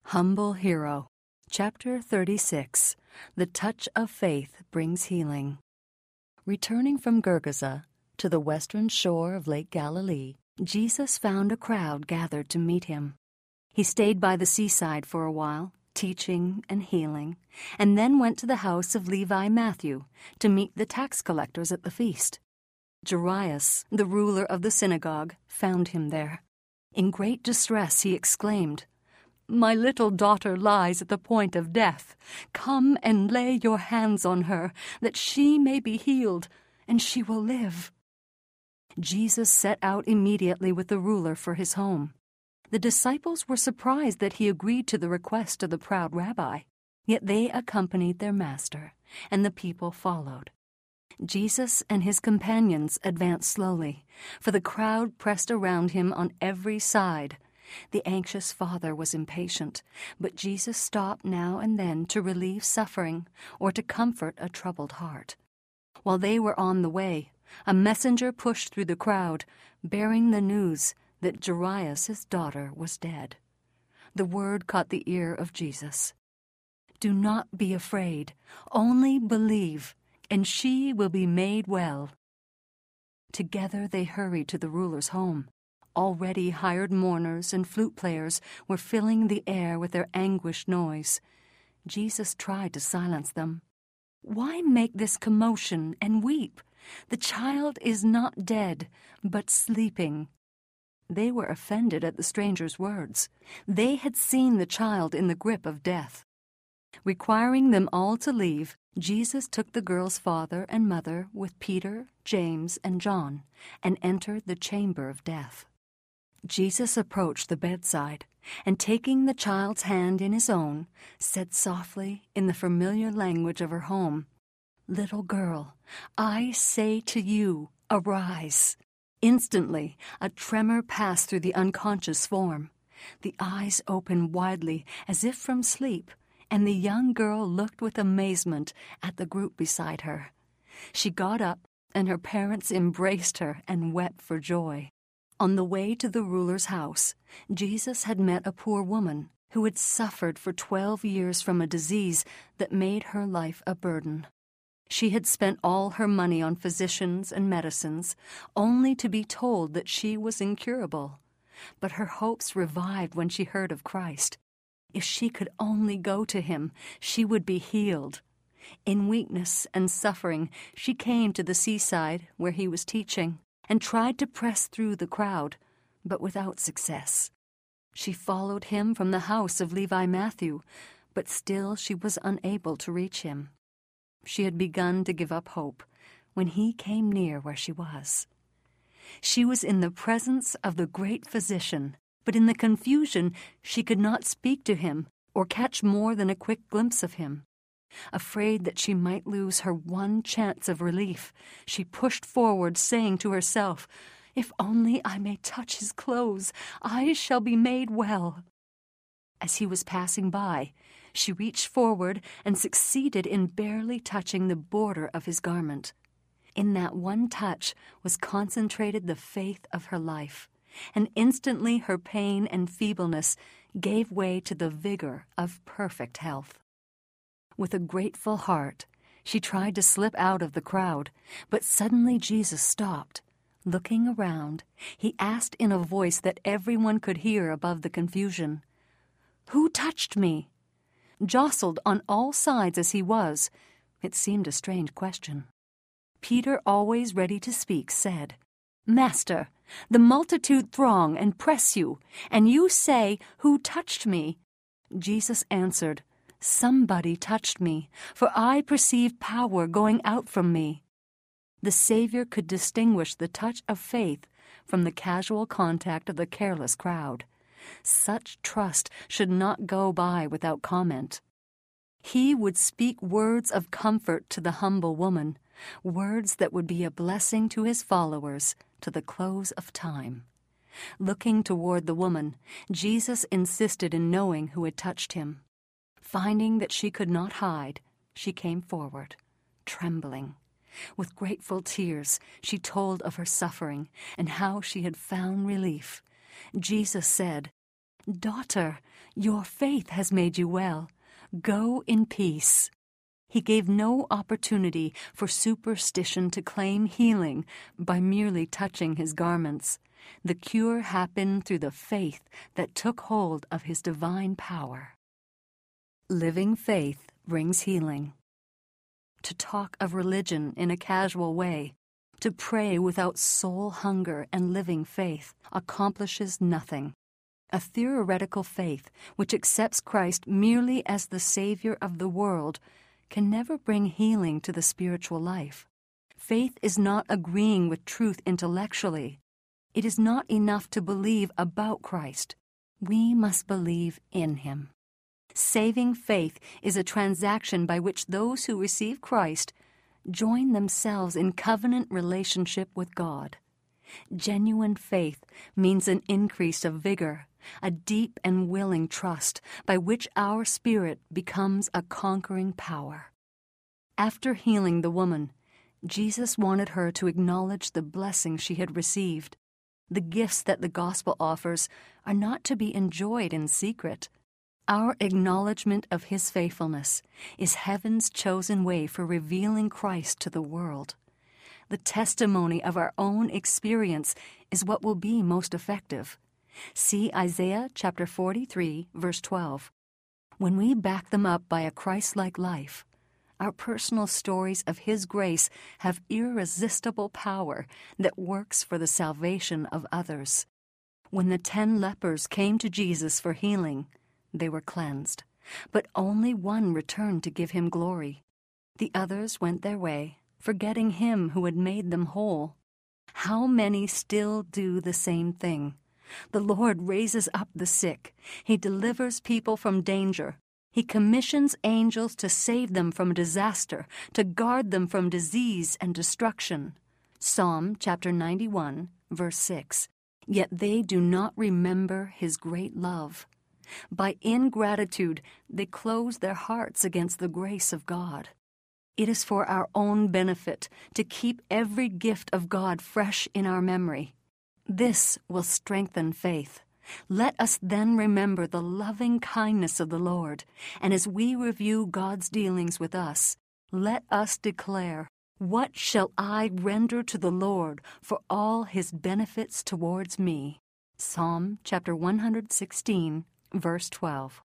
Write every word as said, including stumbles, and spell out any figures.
Humble Hero, Chapter thirty-six. The Touch of Faith Brings Healing. Returning from Gergesa to the western shore of Lake Galilee, Jesus found a crowd gathered to meet him. He stayed by the seaside for a while, teaching and healing, and then went to the house of Levi Matthew to meet the tax collectors at the feast. Jairus, the ruler of the synagogue, found him there. In great distress he exclaimed, "My little daughter lies at the point of death. Come and lay your hands on her, that she may be healed, and she will live." Jesus set out immediately with the ruler for his home. The disciples were surprised that he agreed to the request of the proud rabbi, yet they accompanied their master, and the people followed. Jesus and his companions advanced slowly, for the crowd pressed around him on every side. The anxious father was impatient, but Jesus stopped now and then to relieve suffering or to comfort a troubled heart. While they were on the way, a messenger pushed through the crowd, bearing the news that Jairus' daughter was dead. The word caught the ear of Jesus. "Do not be afraid, only believe, and she will be made well." Together they hurried to the ruler's home. Already hired mourners and flute players were filling the air with their anguished noise. Jesus tried to silence them. "Why make this commotion and weep? The child is not dead, but sleeping." They were offended at the stranger's words. They had seen the child in the grip of death. Requiring them all to leave, Jesus took the girl's father and mother with Peter, James, and John, and entered the chamber of death. Jesus approached the bedside, and taking the child's hand in his own, said softly in the familiar language of her home, "Little girl, I say to you, arise." Instantly, a tremor passed through the unconscious form. The eyes opened widely as if from sleep, and the young girl looked with amazement at the group beside her. She got up, and her parents embraced her and wept for joy. On the way to the ruler's house, Jesus had met a poor woman who had suffered for twelve years from a disease that made her life a burden. She had spent all her money on physicians and medicines, only to be told that she was incurable. But her hopes revived when she heard of Christ. If she could only go to him, she would be healed. In weakness and suffering, she came to the seaside where he was teaching, and tried to press through the crowd, but without success. She followed him from the house of Levi Matthew, but still she was unable to reach him. She had begun to give up hope when he came near where she was. She was in the presence of the great physician, but in the confusion she could not speak to him or catch more than a quick glimpse of him. Afraid that she might lose her one chance of relief, she pushed forward, saying to herself, "If only I may touch his clothes, I shall be made well." As he was passing by, she reached forward and succeeded in barely touching the border of his garment. In that one touch was concentrated the faith of her life, and instantly her pain and feebleness gave way to the vigor of perfect health. With a grateful heart, she tried to slip out of the crowd, but suddenly Jesus stopped. Looking around, he asked in a voice that everyone could hear above the confusion, "Who touched me?" Jostled on all sides as he was, it seemed a strange question. Peter, always ready to speak, said, "Master, the multitude throng and press you, and you say, 'Who touched me?'" Jesus answered, "Somebody touched me, for I perceive power going out from me." The Savior could distinguish the touch of faith from the casual contact of the careless crowd. Such trust should not go by without comment. He would speak words of comfort to the humble woman, words that would be a blessing to his followers to the close of time. Looking toward the woman, Jesus insisted in knowing who had touched him. Finding that she could not hide, she came forward, trembling. With grateful tears, she told of her suffering and how she had found relief. Jesus said, "Daughter, Your faith has made you well. Go in peace." He gave no opportunity for superstition to claim healing by merely touching his garments. The cure happened through the faith that took hold of his divine power. Living faith brings healing. To talk of religion in a casual way, to pray without soul hunger and living faith, accomplishes nothing. A theoretical faith which accepts Christ merely as the Savior of the world can never bring healing to the spiritual life. Faith is not agreeing with truth intellectually. It is not enough to believe about Christ. We must believe in him. Saving faith is a transaction by which those who receive Christ join themselves in covenant relationship with God. Genuine faith means an increase of vigor, a deep and willing trust by which our spirit becomes a conquering power. After healing the woman, Jesus wanted her to acknowledge the blessing she had received. The gifts that the gospel offers are not to be enjoyed in secret. Our acknowledgement of his faithfulness is heaven's chosen way for revealing Christ to the world. The testimony of our own experience is what will be most effective. See Isaiah chapter forty-three, verse twelve. When we back them up by a Christ-like life, our personal stories of his grace have irresistible power that works for the salvation of others. When the ten lepers came to Jesus for healing, they were cleansed, but only one returned to give him glory. The others went their way, forgetting him who had made them whole. How many still do the same thing? The Lord raises up the sick. He delivers people from danger. He commissions angels to save them from disaster, to guard them from disease and destruction. Psalm chapter ninety-one, verse six. Yet they do not remember his great love. By ingratitude, they close their hearts against the grace of God. It is for our own benefit to keep every gift of God fresh in our memory. This will strengthen faith. Let us then remember the loving kindness of the Lord, and as we review God's dealings with us, let us declare, "What shall I render to the Lord for all his benefits towards me?" Psalm chapter one hundred sixteen, verse twelve.